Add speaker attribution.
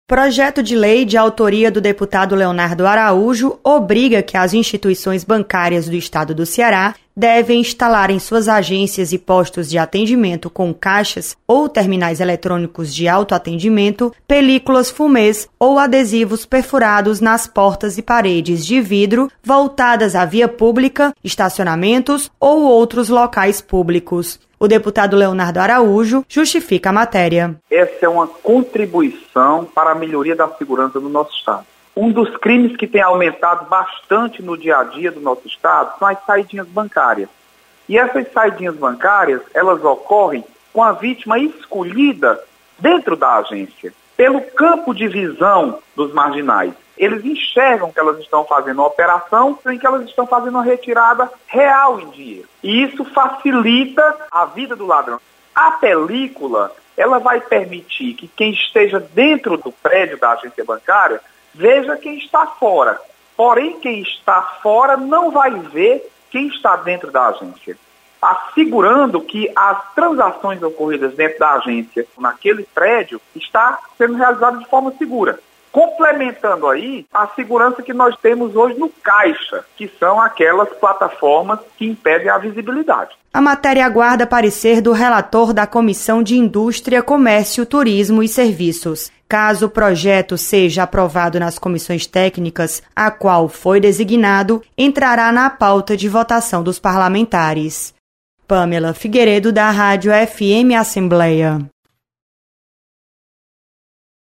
Speaker 1: Projeto de lei de autoria do deputado Leonardo Araújo obriga que as instituições bancárias do estado do Ceará devem instalar em suas agências e postos de atendimento com caixas ou terminais eletrônicos de autoatendimento películas fumês ou adesivos perfurados nas portas e paredes de vidro voltadas à via pública, estacionamentos ou outros locais públicos. O deputado Leonardo Araújo justifica a matéria.
Speaker 2: Essa é uma contribuição para a melhoria da segurança do nosso estado. Um dos crimes que tem aumentado bastante no dia a dia do nosso estado são as saidinhas bancárias. E essas saidinhas bancárias, elas ocorrem com a vítima escolhida dentro da agência, pelo campo de visão dos marginais. Eles enxergam que elas estão fazendo uma operação em que elas estão fazendo uma retirada real em dinheiro. E isso facilita a vida do ladrão. A película, ela vai permitir que quem esteja dentro do prédio da agência bancária veja quem está fora. Porém, quem está fora não vai ver quem está dentro da agência, assegurando que as transações ocorridas dentro da agência, naquele prédio, está sendo realizadas de forma segura. Complementando aí a segurança que nós temos hoje no caixa, que são aquelas plataformas que impedem a visibilidade.
Speaker 1: A matéria aguarda parecer do relator da Comissão de Indústria, Comércio, Turismo e Serviços. Caso o projeto seja aprovado nas comissões técnicas, a qual foi designado, entrará na pauta de votação dos parlamentares. Pamela Figueiredo, da Rádio FM Assembleia.